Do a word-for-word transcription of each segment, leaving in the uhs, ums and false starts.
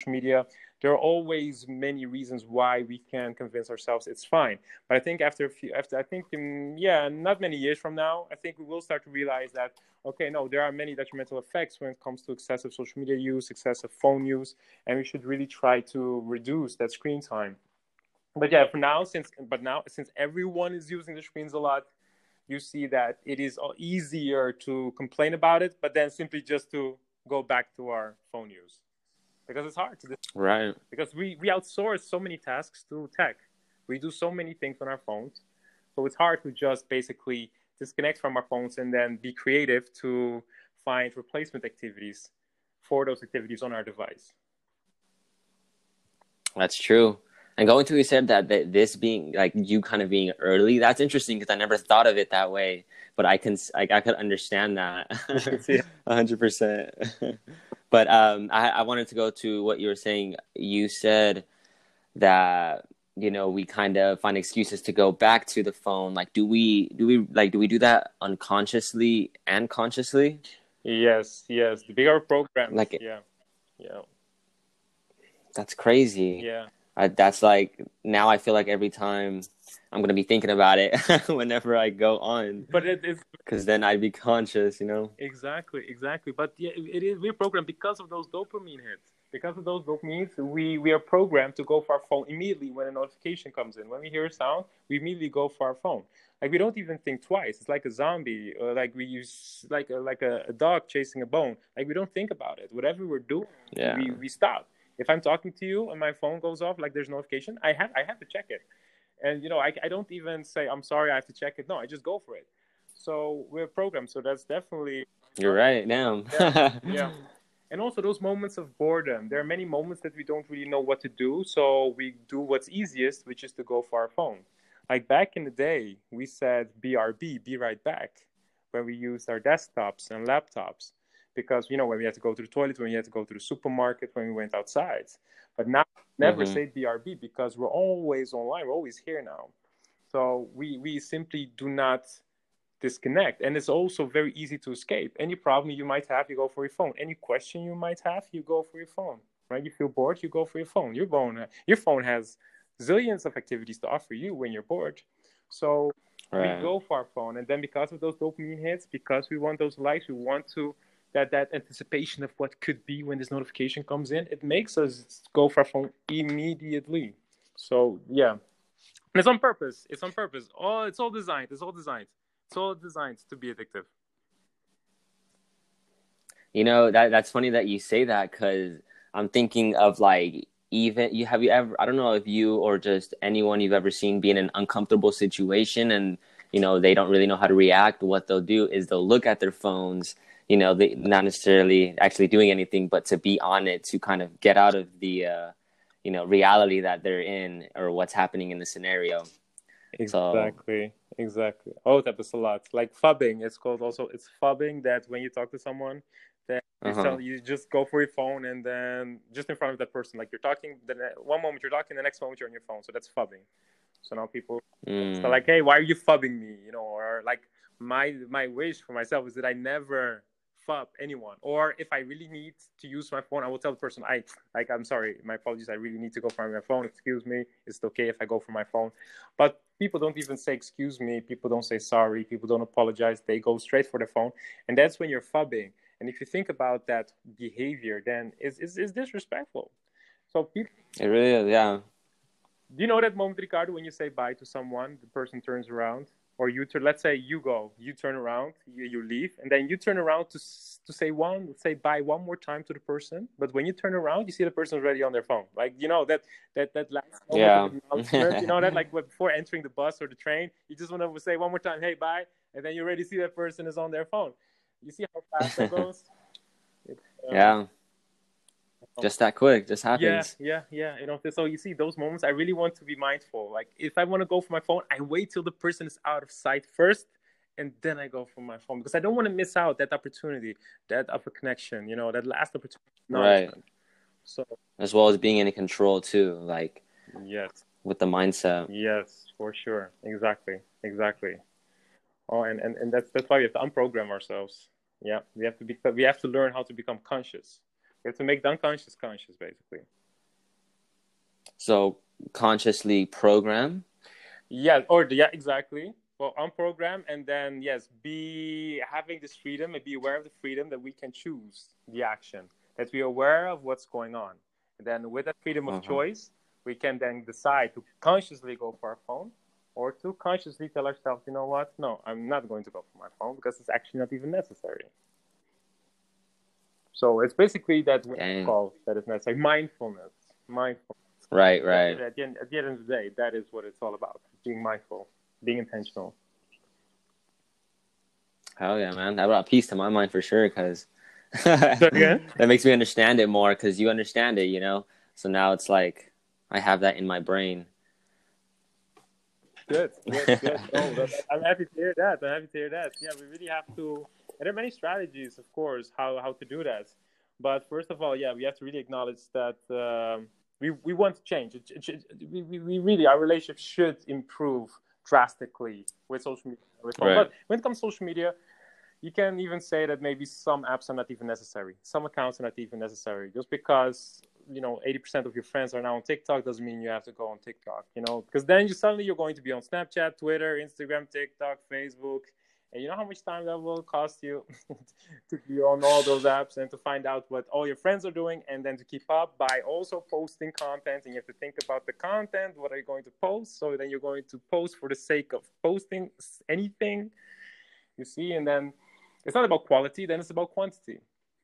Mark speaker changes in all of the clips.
Speaker 1: social media, there are always many reasons why we can convince ourselves it's fine. But I think after a few, after I think, um, yeah, not many years from now, I think we will start to realize that, okay, no, there are many detrimental effects when it comes to excessive social media use, excessive phone use, and we should really try to reduce that screen time. But yeah, for now, since but now since everyone is using the screens a lot, you see that it is easier to complain about it, but then simply just to go back to our phone use, because it's hard to do.
Speaker 2: Right.
Speaker 1: Because we, we outsource so many tasks to tech. We do so many things on our phones. So it's hard to just basically disconnect from our phones and then be creative to find replacement activities for those activities on our device.
Speaker 2: That's true. And going to you said that, that this being like you kind of being early, that's interesting because I never thought of it that way. But I can like I could understand that a hundred percent. But um, I, I wanted to go to what you were saying. You said that you know we kind of find excuses to go back to the phone. Like, do we do we like do we do that unconsciously and consciously?
Speaker 1: Yes, yes. The bigger programs.
Speaker 2: Like,
Speaker 1: yeah, yeah.
Speaker 2: That's crazy.
Speaker 1: Yeah.
Speaker 2: I, that's like now I feel like every time I'm gonna be thinking about it whenever I go on.
Speaker 1: But it is
Speaker 2: because then I'd be conscious, you know.
Speaker 1: Exactly, exactly. But yeah, it is we're programmed because of those dopamine hits. Because of those dopamine hits, we we are programmed to go for our phone immediately when a notification comes in. When we hear a sound, we immediately go for our phone. Like we don't even think twice. It's like a zombie, or like we use like a, like a, a dog chasing a bone. Like we don't think about it. Whatever we're doing,
Speaker 2: yeah.
Speaker 1: we we stop. If I'm talking to you and my phone goes off, like there's notification, I have I have to check it. And, you know, I, I don't even say, I'm sorry, I have to check it. No, I just go for it. So we're programmed. So that's definitely...
Speaker 2: You're right, damn.
Speaker 1: yeah, yeah. And also those moments of boredom. There are many moments that we don't really know what to do. So we do what's easiest, which is to go for our phone. Like back in the day, we said B R B, be right back, when we used our desktops and laptops. Because, you know, when we had to go to the toilet, when we had to go to the supermarket, when we went outside. But now, never mm-hmm. say B R B because we're always online. We're always here now. So we, we simply do not disconnect. And it's also very easy to escape. Any problem you might have, you go for your phone. Any question you might have, you go for your phone. Right? You feel bored, you go for your phone. Your phone, your phone has zillions of activities to offer you when you're bored. So right. we go for our phone. And then because of those dopamine hits, because we want those likes, we want to... that that anticipation of what could be when this notification comes in, it makes us go for our phone immediately. So yeah, and it's on purpose. It's on purpose. Oh, it's all designed. It's all designed. It's all designed to be addictive.
Speaker 2: You know, that that's funny that you say that, because I'm thinking of like, even you have you ever I don't know if you or just anyone you've ever seen be in an uncomfortable situation and you know they don't really know how to react. What they'll do is they'll look at their phones. You know, they not necessarily actually doing anything, but to be on it, to kind of get out of the, uh, you know, reality that they're in or what's happening in the scenario.
Speaker 1: Exactly, so, exactly. Oh, that was a lot. Like phubbing, it's called also. It's phubbing, that when you talk to someone, that you, uh-huh. tell, you just go for your phone and then just in front of that person. Like you're talking, the one moment you're talking, the next moment you're on your phone. So that's phubbing. So now people, mm. so like, hey, why are you phubbing me? You know, or like my my wish for myself is that I never phub anyone, or if I really need to use my phone, I will tell the person, I like I'm sorry, my apologies, I really need to go for my phone, excuse me, is it okay if I go for my phone? But people don't even say excuse me, people don't say sorry, people don't apologize, they go straight for the phone, and that's when you're phubbing. And if you think about that behavior, then it's, it's, it's disrespectful. So people,
Speaker 2: it really is, yeah.
Speaker 1: Do you know that moment, Ricardo, when you say bye to someone, the person turns around? Or you turn, let's say you go, you turn around, you, you leave, and then you turn around to to say one, say bye one more time to the person. But when you turn around, you see the person already on their phone. Like, you know, that that that last moment
Speaker 2: yeah.
Speaker 1: of acknowledgement, you know, that like before entering the bus or the train, you just want to say one more time, hey, bye, and then you already see that person is on their phone. You see how fast that goes?
Speaker 2: It, um, yeah. Just that quick, just happens.
Speaker 1: Yeah, yeah, yeah. You know, so you see those moments, I really want to be mindful. Like, if I want to go for my phone, I wait till the person is out of sight first, and then I go for my phone, because I don't want to miss out that opportunity, that of a connection, you know, that last opportunity.
Speaker 2: Right.
Speaker 1: So,
Speaker 2: as well as being in control too, like,
Speaker 1: yes,
Speaker 2: with the mindset.
Speaker 1: Yes, for sure. Exactly, exactly. Oh, and, and, and that's that's why we have to unprogram ourselves. Yeah, we have to be, we have to learn how to become conscious. You have to make the unconscious conscious, basically.
Speaker 2: So consciously program.
Speaker 1: Yeah, or yeah, exactly. Well, unprogram, and then yes, be having this freedom and be aware of the freedom that we can choose the action, that we are aware of what's going on. And then with that freedom of
Speaker 2: Uh-huh.
Speaker 1: choice, we can then decide to consciously go for our phone or to consciously tell ourselves, you know what, no, I'm not going to go for my phone because it's actually not even necessary. So it's basically that call that is necessary. Mindfulness. Mindfulness.
Speaker 2: Right, right.
Speaker 1: At the, end, at the end of the day, that is what it's all about. Being mindful, being intentional.
Speaker 2: Hell yeah, man. That brought peace to my mind for sure, because that makes me understand it more, because you understand it, you know? So now it's like I have that in my brain.
Speaker 1: Good, good, good. Oh, that's, I'm happy to hear that. I'm happy to hear that. Yeah, we really have to... And there are many strategies, of course, how, how to do that. But first of all, yeah, we have to really acknowledge that um, we we want to change. It, it, it, we, we really, our relationship should improve drastically with social media. With right. But when it comes to social media, you can even say that maybe some apps are not even necessary. Some accounts are not even necessary. Just because, you know, eighty percent of your friends are now on TikTok doesn't mean you have to go on TikTok, you know, because then you suddenly you're going to be on Snapchat, Twitter, Instagram, TikTok, Facebook. And you know how much time that will cost you to be on all those apps and to find out what all your friends are doing, and then to keep up by also posting content. And you have to think about the content. What are you going to post? So then you're going to post for the sake of posting anything, you see. And then it's not about quality, then it's about quantity.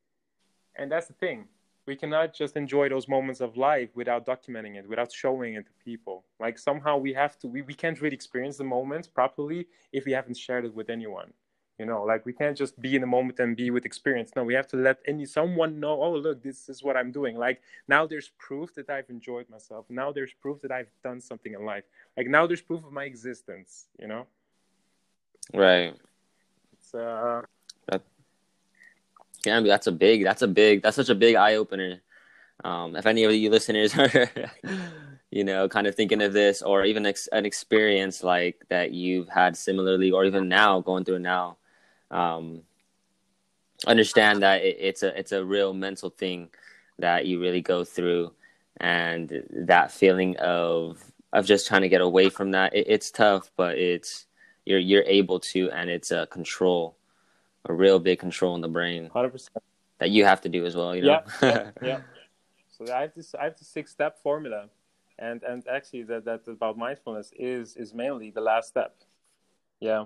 Speaker 1: And that's the thing. We cannot just enjoy those moments of life without documenting it, without showing it to people. Like somehow we have to, we, we can't really experience the moment properly if we haven't shared it with anyone. You know, like we can't just be in the moment and be with experience. No, we have to let any someone know, oh, look, this is what I'm doing. Like now there's proof that I've enjoyed myself. Now there's proof that I've done something in life. Like now there's proof of my existence, you know?
Speaker 2: Right.
Speaker 1: It's, uh...
Speaker 2: That- Yeah, that's a big, that's a big, that's such a big eye opener. Um, if any of you listeners are, you know, kind of thinking of this, or even ex- an experience like that you've had similarly, or even now going through it now, um, understand that it, it's a, it's a real mental thing that you really go through, and that feeling of, of just trying to get away from that. It, it's tough, but it's, you're, you're able to, and it's a control. A real big control in the brain.
Speaker 1: one hundred percent.
Speaker 2: That you have to do as well, you know?
Speaker 1: Yeah, yeah, yeah. So I have this, I have the six-step formula. And and actually that, that about mindfulness is is mainly the last step. Yeah.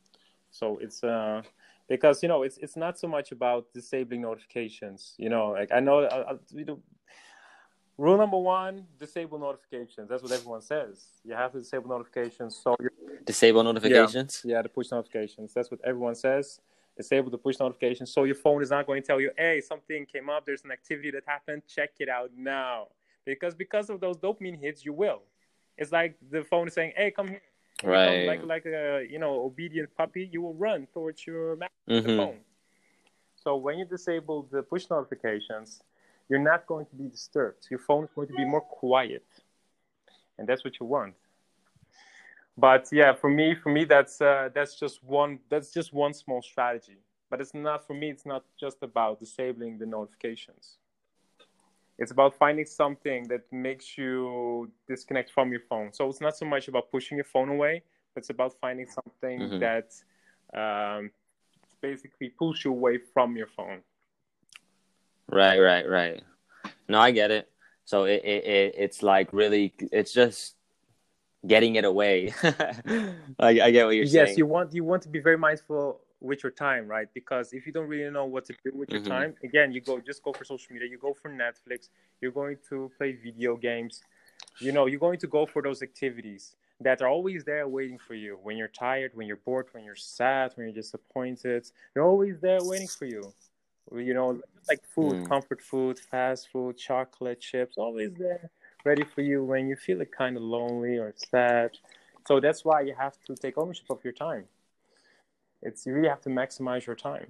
Speaker 1: So it's uh because, you know, it's it's not so much about disabling notifications. You know, like I know, I, I, you know rule number one, disable notifications. That's what everyone says. You have to disable notifications. So you're,
Speaker 2: disable notifications?
Speaker 1: Yeah, yeah, the push notifications. That's what everyone says. Disable the push notifications, so your phone is not going to tell you, hey, something came up, there's an activity that happened, check it out now. Because because of those dopamine hits, you will. It's like the phone is saying, hey, come here.
Speaker 2: Right.
Speaker 1: Like like a, you know, obedient puppy, you will run towards your master, mm-hmm. the phone. So when you disable the push notifications, you're not going to be disturbed. Your phone is going to be more quiet. And that's what you want. But yeah, for me, for me, that's uh, that's just one that's just one small strategy. But it's not for me. It's not just about disabling the notifications. It's about finding something that makes you disconnect from your phone. So it's not so much about pushing your phone away, but it's about finding something mm-hmm. that um, basically pulls you away from your phone.
Speaker 2: Right, right, right. No, I get it. So it, it, it it's like really, it's just getting it away. I, I get what you're
Speaker 1: yes,
Speaker 2: saying.
Speaker 1: Yes, you want you want to be very mindful with your time, right? Because if you don't really know what to do with your mm-hmm. time, again, you go just go for social media, you go for Netflix, you're going to play video games, you know, you're going to go for those activities that are always there waiting for you when you're tired, when you're bored, when you're sad, when you're disappointed. They're always there waiting for you. You know, like food, mm. comfort food, fast food, chocolate, chips, always there ready for you when you feel like kind of lonely or sad. So that's why you have to take ownership of your time. It's you really have to maximize your time.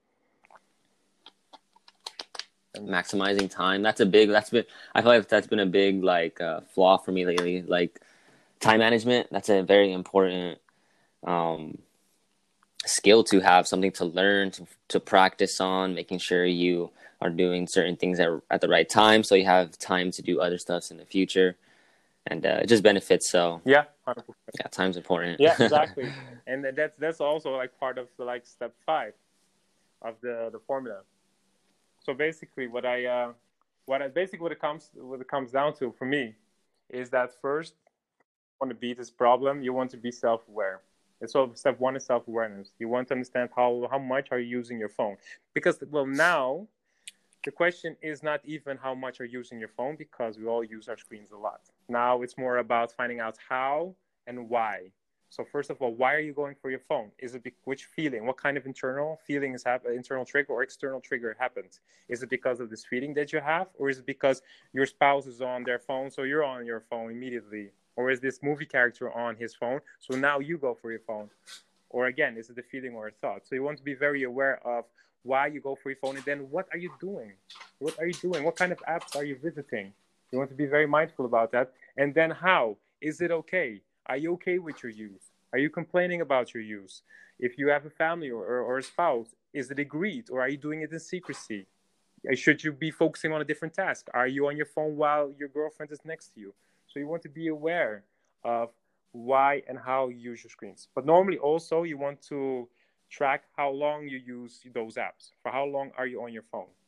Speaker 2: And maximizing time. That's a big, that's been, I feel like that's been a big like uh, flaw for me lately. Like time management, that's a very important um, skill to have, something to learn, to, to practice on, making sure you are doing certain things at, at the right time, so you have time to do other stuffs in the future, and uh, it just benefits. So
Speaker 1: Yeah, one hundred percent.
Speaker 2: yeah, time's important.
Speaker 1: Yeah, exactly. And that's that's also like part of the, like step five of the the formula. So basically, what I uh, what I, basically what it comes what it comes down to for me is that first you want to beat this problem, you want to be self aware. And so step one is self awareness. You want to understand how how much are you using your phone, because well now the question is not even how much are you using your phone, because we all use our screens a lot. Now it's more about finding out how and why. So first of all, why are you going for your phone? Is it be- which feeling? What kind of internal feeling is happening? Internal trigger or external trigger happens? Is it because of this feeling that you have, or is it because your spouse is on their phone, so you're on your phone immediately? Or is this movie character on his phone, so now you go for your phone? Or again, is it a feeling or a thought? So you want to be very aware of why you go for your phone, and then what are you doing? What are you doing? What kind of apps are you visiting? You want to be very mindful about that. And then how? Is it okay? Are you okay with your use? Are you complaining about your use? If you have a family or, or, or a spouse, is it agreed, or are you doing it in secrecy? Should you be focusing on a different task? Are you on your phone while your girlfriend is next to you? So you want to be aware of why and how you use your screens. But normally also you want to track how long you use those apps. For how long are you on your phone?